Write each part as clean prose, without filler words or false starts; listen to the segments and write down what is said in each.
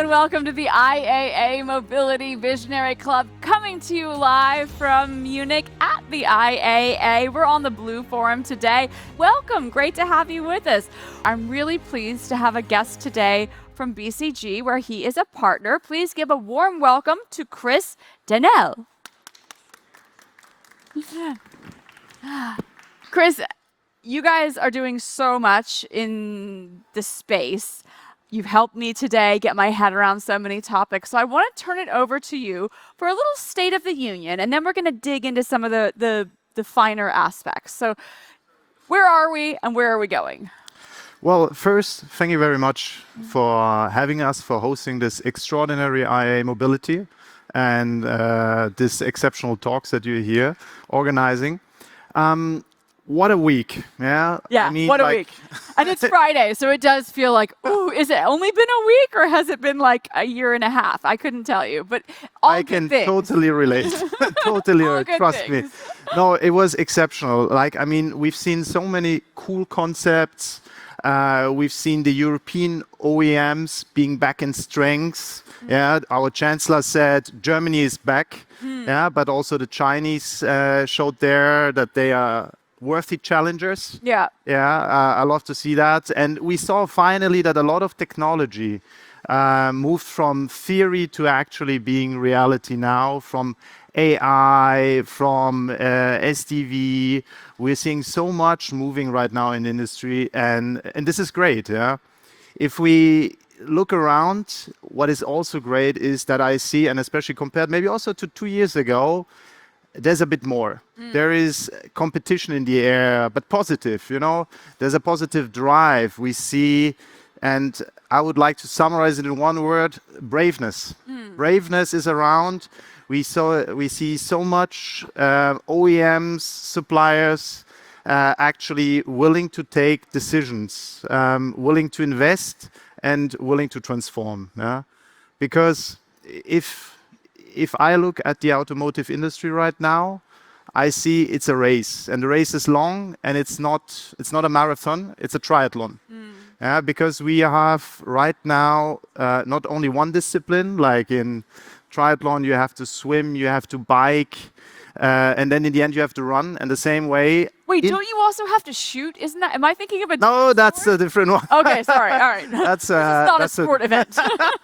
and welcome to the IAA Mobility Visionary Club, coming to you live from Munich at the IAA. We're on the Blue Forum today. Welcome, great to have you with us. I'm really pleased to have a guest today from BCG, where he is a partner. Please give a warm welcome to Chris Dennell. Chris, you guys are doing so much in the space. You've helped me today get my head around so many topics. So I want to turn it over to you for a little State of the Union, and then we're going to dig into some of the finer aspects. So where are we and where are we going? Well, first, thank you very much for having us, for hosting this extraordinary IAA Mobility and this exceptional talks that you're here organizing. What a week, yeah? Yeah, what a week. And it's Friday, so it does feel like, ooh, is it only been a week or has it been like a year and a half? I couldn't tell you, but all good can things. Totally relate. Totally, All good trust things. me. No, it was exceptional. We've seen so many cool concepts. We've seen the European OEMs being back in strength. Yeah, our chancellor said Germany is back. Yeah, but also the Chinese showed there that they are worthy challengers. Yeah. Yeah, I love to see that. And we saw finally that a lot of technology moved from theory to actually being reality now, from AI, from SDV. We're seeing so much moving right now in the industry, and this is great. Yeah, if we look around, what is also great is that I see, and especially compared maybe also to 2 years ago, there's a bit more. There is competition in the air, but positive, you know. There's a positive drive we see, and I would like to summarize it in one word: braveness. Braveness is around. We see so much OEMs, suppliers actually willing to take decisions, willing to invest, and willing to transform. Yeah? Because if I look at the automotive industry right now, I see it's a race, and the race is long, and it's not a marathon, it's a triathlon. Yeah, because we have right now not only one discipline, like in triathlon you have to swim, you have to bike, and then in the end you have to run, and the same way. Wait, don't you also have to shoot? Isn't that? Am I thinking of a? No, that's a different one. Okay, sorry. All right. That's This is not a sport event.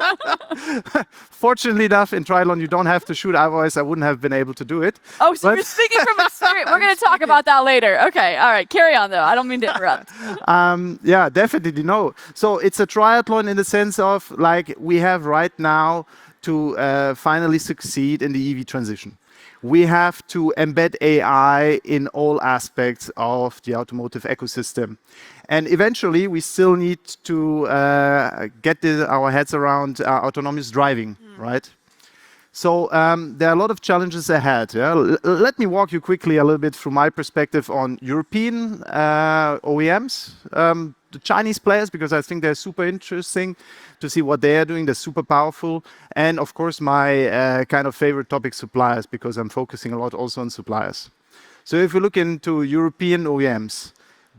Fortunately enough, in triathlon you don't have to shoot. Otherwise, I wouldn't have been able to do it. Oh, so you're speaking from experience. We're going to talk about that later. Okay, all right. Carry on, though. I don't mean to interrupt. Yeah, definitely no. So it's a triathlon in the sense of like we have right now to finally succeed in the EV transition. We have to embed AI in all aspects of the automotive ecosystem. And eventually, we still need to get our heads around autonomous driving, right? So there are a lot of challenges ahead. Yeah? Let me walk you quickly a little bit through my perspective on European OEMs, the Chinese players, because I think they're super interesting to see what they are doing. They're super powerful. And of course, my kind of favorite topic, suppliers, because I'm focusing a lot also on suppliers. So if we look into European OEMs,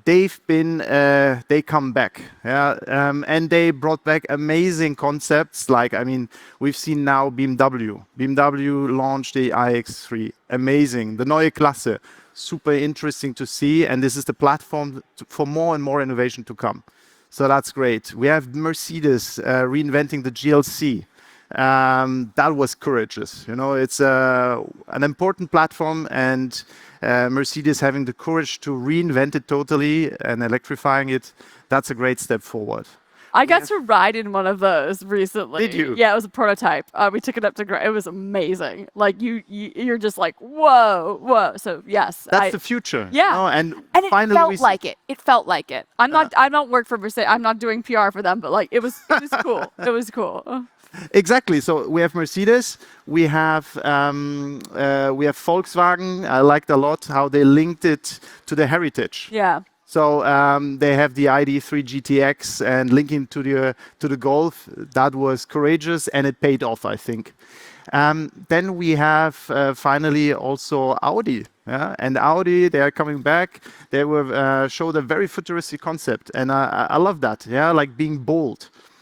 they come back, yeah, and they brought back amazing concepts. Like, I mean, we've seen now BMW. BMW launched the iX3, amazing. The Neue Klasse, super interesting to see, and this is the platform for more and more innovation to come. So that's great. We have Mercedes reinventing the GLC. That was courageous. You know, it's an important platform, and Mercedes having the courage to reinvent it totally and electrifying it, that's a great step forward. I got to ride in one of those recently. Did you? Yeah, it was a prototype. We took it up to it was amazing. Like you're just like, whoa. So yes, that's the future. Yeah, no? and it finally felt like it. It felt like it. I don't work for Mercedes. I'm not doing PR for them, but like it was cool. It was cool. Exactly. So we have Mercedes, we have Volkswagen. I liked a lot how they linked it to the heritage. Yeah. So they have the ID.3 GTX and linking to the Golf. That was courageous and it paid off, I think. Then we have finally also Audi. Yeah? And Audi, they are coming back. They were showed a very futuristic concept, and I love that. Yeah, like being bold.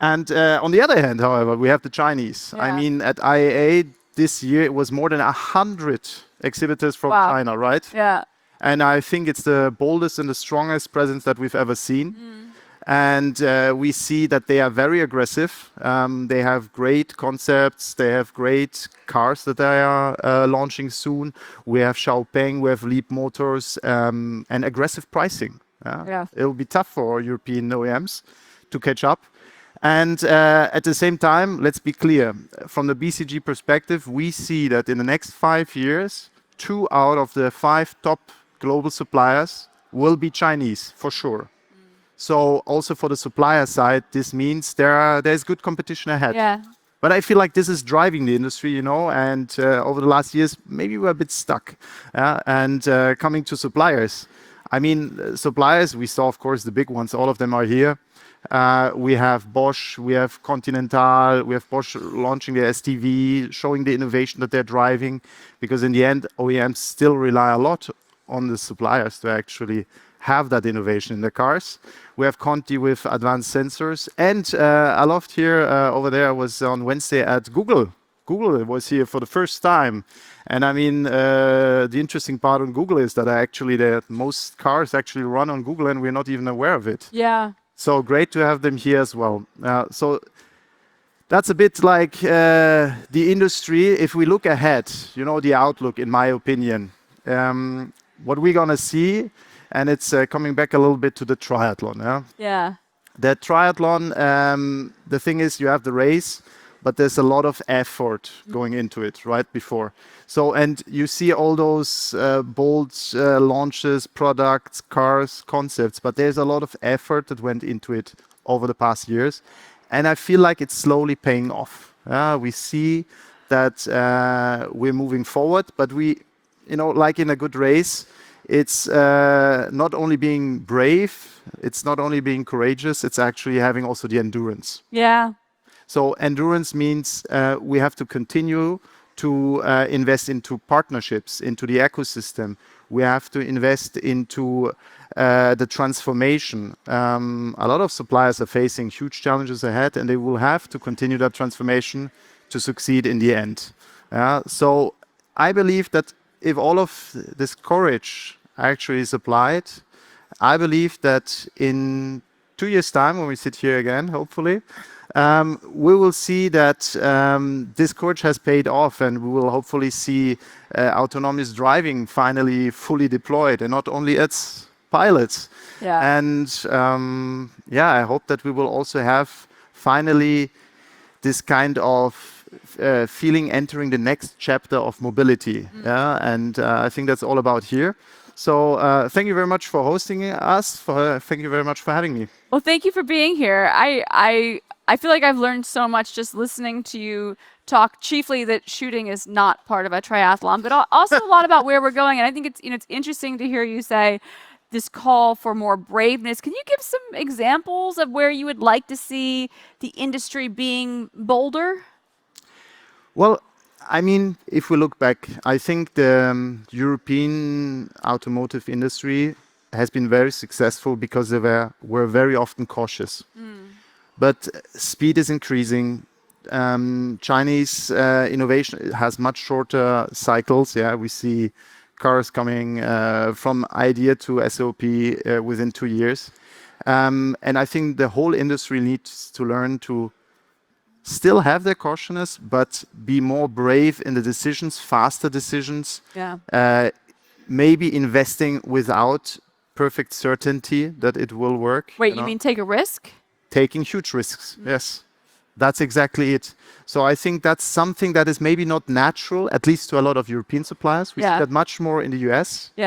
And on the other hand, however, we have the Chinese. I Yeah. mean, at IAA this year, it was more than 100 exhibitors from Wow. China, right? Yeah. And I think it's the boldest and the strongest presence that we've ever seen. And we see that they are very aggressive. They have great concepts. They have great cars that they are launching soon. We have Xiaopeng, we have Leap Motors, and aggressive pricing. Yeah. It'll be tough for European OEMs to catch up. And at the same time, let's be clear, from the BCG perspective, we see that in the next 5 years, 2 out of the 5 top global suppliers will be Chinese, for sure. So also for the supplier side, this means there's good competition ahead. Yeah. But I feel like this is driving the industry, you know, and over the last years, maybe we're a bit stuck. And coming to suppliers, I mean, suppliers, we saw, of course, the big ones, all of them are here. We have Bosch, we have Continental, we have Bosch launching the STV, showing the innovation that they're driving, because in the end, OEMs still rely a lot on the suppliers to actually have that innovation in the cars. We have Conti with advanced sensors. And I loved here, over there, I was on Wednesday at Google. Google was here for the first time. And I mean, the interesting part on Google is that most cars actually run on Google and we're not even aware of it. Yeah. So great to have them here as well. So that's a bit like the industry. If we look ahead, you know, the outlook, in my opinion, what we're going to see, and it's coming back a little bit to the triathlon. Yeah. The triathlon, the thing is you have the race, but there's a lot of effort going into it right before. So, and you see all those bold launches, products, cars, concepts, but there's a lot of effort that went into it over the past years. And I feel like it's slowly paying off. We see that we're moving forward, but we, you know, like in a good race, it's not only being brave, it's not only being courageous, it's actually having also the endurance. Yeah. So endurance means we have to continue to invest into partnerships, into the ecosystem. We have to invest into the transformation. A lot of suppliers are facing huge challenges ahead, and they will have to continue that transformation to succeed in the end. So I believe that if all of this courage actually is applied, I believe that in 2 years' time, when we sit here again, hopefully, we will see that this courage has paid off, and we will hopefully see autonomous driving finally fully deployed, and not only its pilots. Yeah. And I hope that we will also have finally this kind of feeling entering the next chapter of mobility. And I think that's all about here. So thank you very much for hosting us. Thank you very much for having me. Well, thank you for being here. I feel like I've learned so much just listening to you talk, chiefly that shooting is not part of a triathlon, but also a lot about where we're going. And I think it's interesting to hear you say this call for more braveness. Can you give some examples of where you would like to see the industry being bolder? Well, I mean, if we look back, I think the European automotive industry has been very successful because they were very often cautious. But speed is increasing. Chinese innovation has much shorter cycles. We see cars coming from idea to SOP within 2 years. And I think the whole industry needs to learn to still have their cautiousness, but be more brave in the decisions, faster decisions. Maybe investing without perfect certainty that it will work. Wait, you mean take a risk? Taking huge risks, yes. That's exactly it. So I think that's something that is maybe not natural, at least to a lot of European suppliers. We see that much more in the US. They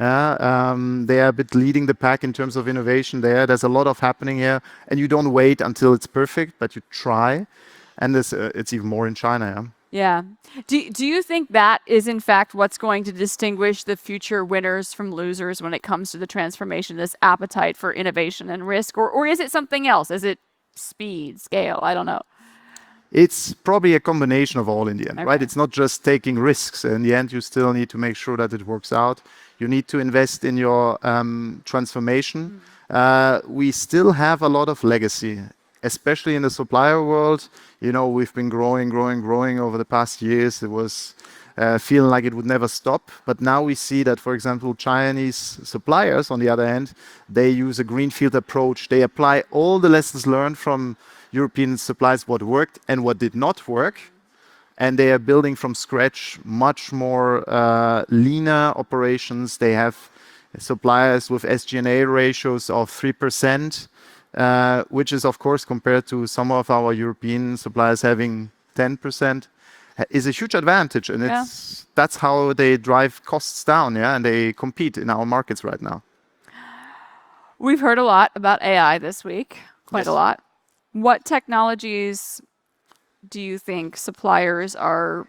are a bit leading the pack in terms of innovation there. There's a lot of happening here. And you don't wait until it's perfect, but you try. And it's even more in China. Yeah. Do you think that is, in fact, what's going to distinguish the future winners from losers when it comes to the transformation, this appetite for innovation and risk? Or is it something else? Is it speed, scale? I don't know. It's probably a combination of all in the end, right? It's not just taking risks. In the end, you still need to make sure that it works out. You need to invest in your transformation. We still have a lot of legacy. especially in the supplier world. We've been growing over the past years. It was feeling like it would never stop. But now we see that, for example, Chinese suppliers, on the other hand, they use a greenfield approach. They apply all the lessons learned from European suppliers, what worked and what did not work. And they are building from scratch much more leaner operations. They have suppliers with SG&A ratios of 3%, which is, of course, compared to some of our European suppliers having 10%, is a huge advantage. And that's how they drive costs down, and they compete in our markets right now. We've heard a lot about AI this week, quite a lot. What technologies do you think suppliers are...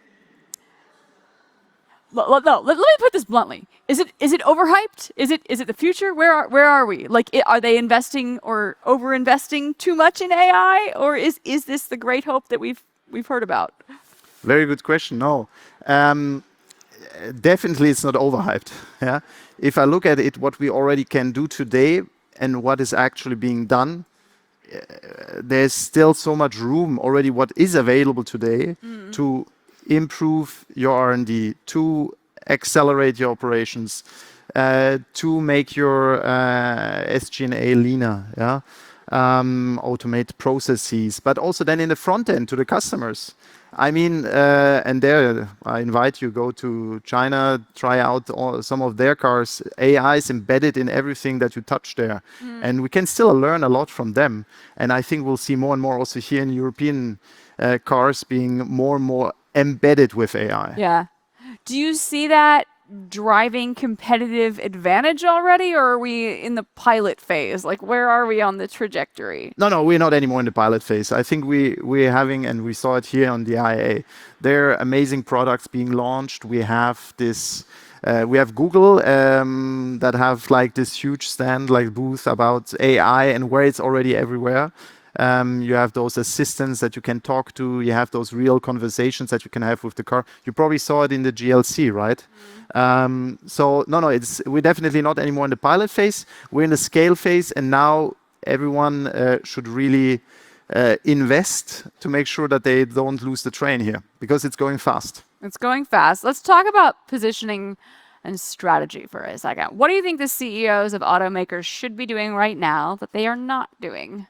Let me put this bluntly. Is it overhyped? Is it the future? Where are we? Are they investing or over-investing too much in AI, or is this the great hope that we've heard about? Very good question. No, definitely it's not overhyped. Yeah, if I look at it, what we already can do today and what is actually being done, there's still so much room already. What is available today to improve your R&D, to accelerate your operations, to make your SG&A leaner, automate processes, but also then in the front end to the customers. I mean, and there I invite you, go to China, try out some of their cars. AI is embedded in everything that you touch there. And we can still learn a lot from them. And I think we'll see more and more also here in European cars being more and more embedded with AI. Yeah. Do you see that driving competitive advantage already, or are we in the pilot phase? Where are we on the trajectory? No, we're not anymore in the pilot phase. I think we're having, and we saw it here on the IAA, there are amazing products being launched. We have this, we have Google that have this huge stand, booth about AI and where it's already everywhere. You have those assistants that you can talk to. You have those real conversations that you can have with the car. You probably saw it in the GLC, right? So we're definitely not anymore in the pilot phase. We're in the scale phase, and now everyone should really invest to make sure that they don't lose the train here, because it's going fast. It's going fast. Let's talk about positioning and strategy for a second. What do you think the CEOs of automakers should be doing right now that they are not doing?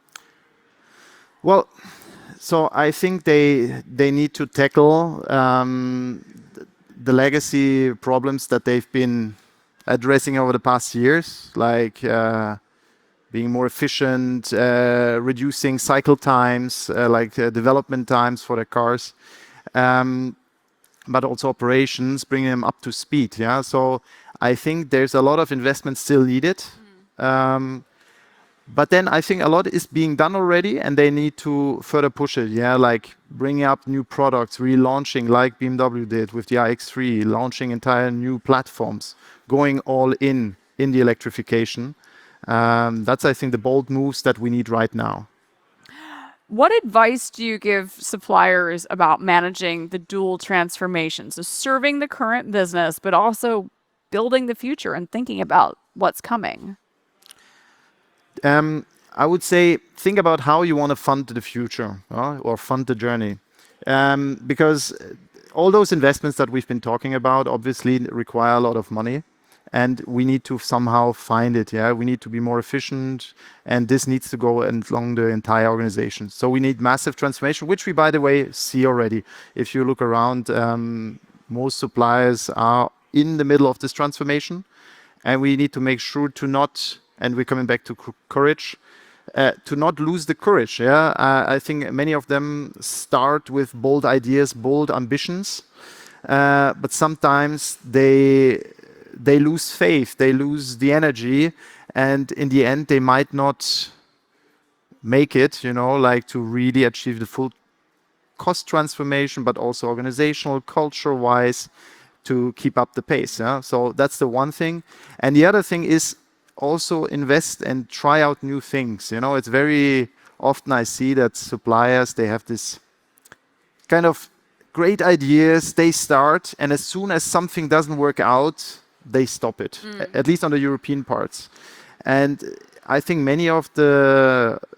Well, so I think they need to tackle the legacy problems that they've been addressing over the past years, like being more efficient, reducing cycle times, development times for their cars, but also operations, bringing them up to speed. Yeah, so I think there's a lot of investment still needed. But then I think a lot is being done already, and they need to further push it. Yeah, like bringing up new products, relaunching like BMW did with the iX3, launching entire new platforms, going all in the electrification. That's, I think, the bold moves that we need right now. What advice do you give suppliers about managing the dual transformation? So serving the current business, but also building the future and thinking about what's coming. I would say think about how you want to fund the future or fund the journey. Because all those investments that we've been talking about obviously require a lot of money, and we need to somehow find it. Yeah, we need to be more efficient, and this needs to go along the entire organization. So we need massive transformation, which we, by the way, see already. If you look around, most suppliers are in the middle of this transformation, and we need to make sure to not... And we're coming back to courage, to not lose the courage. Yeah, I think many of them start with bold ideas, bold ambitions, but sometimes they lose faith, they lose the energy, and in the end, they might not make it. To really achieve the full cost transformation, but also organizational, culture-wise, to keep up the pace. Yeah, so that's the one thing, and the other thing is, also invest and try out new things. It's very often I see that suppliers, they have this kind of great ideas, they start, and as soon as something doesn't work out, they stop it, at least on the European parts. And I think many of the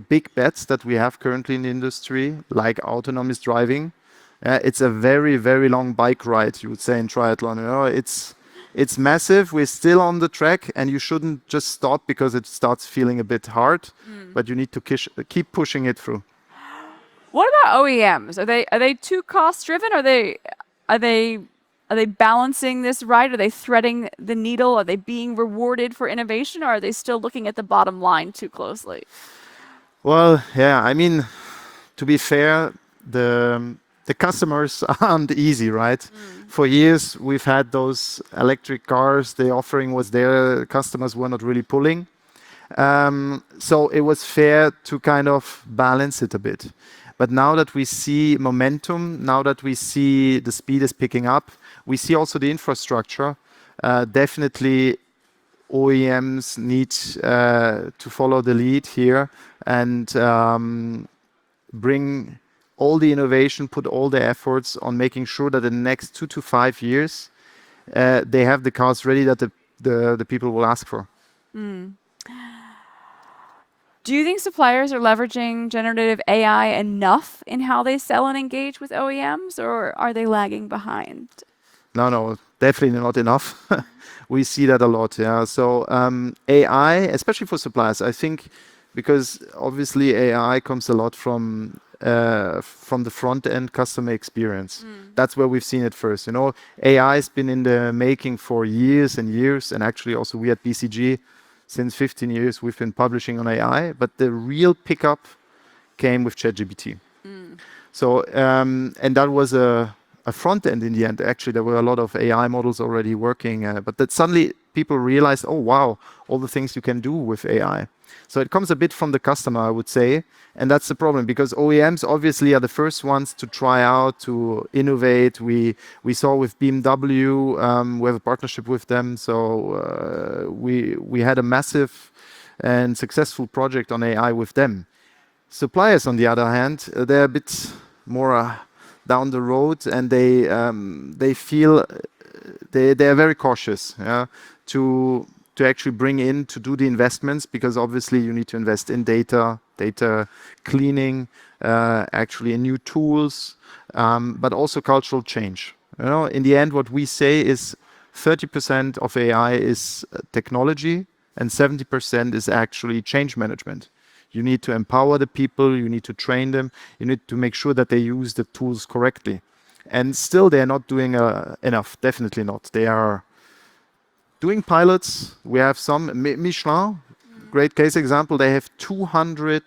big bets that we have currently in the industry, like autonomous driving. It's a very, very long bike ride, you would say, in triathlon. You know, it's massive. We're still on the track, and you shouldn't just stop because it starts feeling a bit hard, but you need to keep pushing it through. What about OEMs? Are they too cost driven? Are they balancing this right? Are they threading the needle? Are they being rewarded for innovation, or are they still looking at the bottom line too closely? Well, yeah, I mean, to be fair, the customers aren't easy, right? For years, we've had those electric cars. The offering was there. Customers were not really pulling. So it was fair to kind of balance it a bit. But now that we see momentum, now that we see the speed is picking up, we see also the infrastructure. Definitely, OEMs need to follow the lead here and bring all the innovation, put all the efforts on making sure that in the next 2 to 5 years, they have the cars ready that the people will ask for. Do you think suppliers are leveraging generative AI enough in how they sell and engage with OEMs, or are they lagging behind? No, definitely not enough. We see that a lot, yeah. So AI, especially for suppliers, I think, because obviously AI comes a lot from the front end customer experience. That's where we've seen it first. You know, AI has been in the making for years and years, and actually also we at BCG, since 15 years, we've been publishing on AI, but the real pickup came with ChatGPT. So, and that was a front end in the end. Actually, there were a lot of AI models already working, but that suddenly people realized, oh, wow, all the things you can do with AI. So it comes a bit from the customer, I would say. And that's the problem, because OEMs obviously are the first ones to try out, to innovate. We saw with BMW, we have a partnership with them. So we had a massive and successful project on AI with them. Suppliers, on the other hand, they're a bit more down the road, and they feel they're very cautious, yeah, to actually bring in to do the investments, because obviously you need to invest in data cleaning, actually in new tools, but also cultural change. You know, in the end, what we say is 30% of AI is technology and 70% is actually change management. You need to empower the people, you need to train them, you need to make sure that they use the tools correctly. And still they're not doing enough, definitely not. They are doing pilots. We have some, Michelin, great case example, they have 200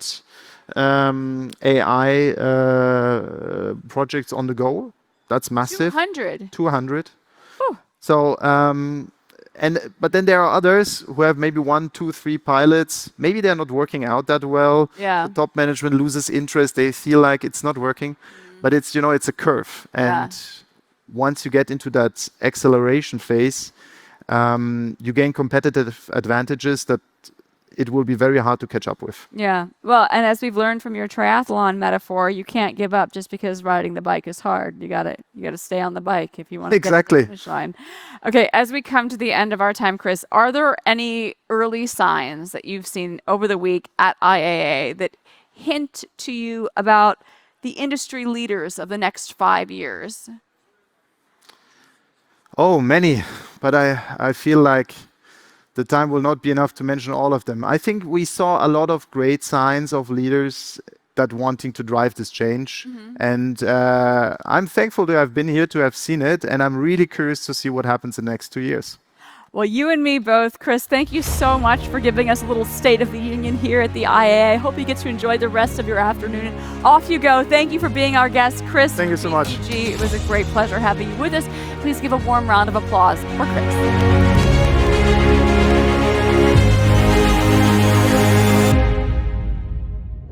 AI projects on the go. That's massive. 200? 200. Whew. So, but then there are others who have maybe 1, 2, 3 pilots. Maybe they're not working out that well. Yeah. The top management loses interest. They feel like it's not working. But it's, you know, it's a curve. And once you get into that acceleration phase, you gain competitive advantages that it will be very hard to catch up with. Yeah. Well, and as we've learned from your triathlon metaphor, you can't give up just because riding the bike is hard. You gotta stay on the bike if you want to get to the finish line. Okay, as we come to the end of our time, Chris, are there any early signs that you've seen over the week at IAA that hint to you about the industry leaders of the next 5 years? Oh, many. But I feel like the time will not be enough to mention all of them. I think we saw a lot of great signs of leaders that wanting to drive this change. And I'm thankful to have been here, to have seen it. And I'm really curious to see what happens in the next 2 years. Well, you and me both. Chris, thank you so much for giving us a little State of the Union here at the IAA. I hope you get to enjoy the rest of your afternoon. Off you go. Thank you for being our guest, Chris. Thank you so much. It was a great pleasure having you with us. Please give a warm round of applause for Chris.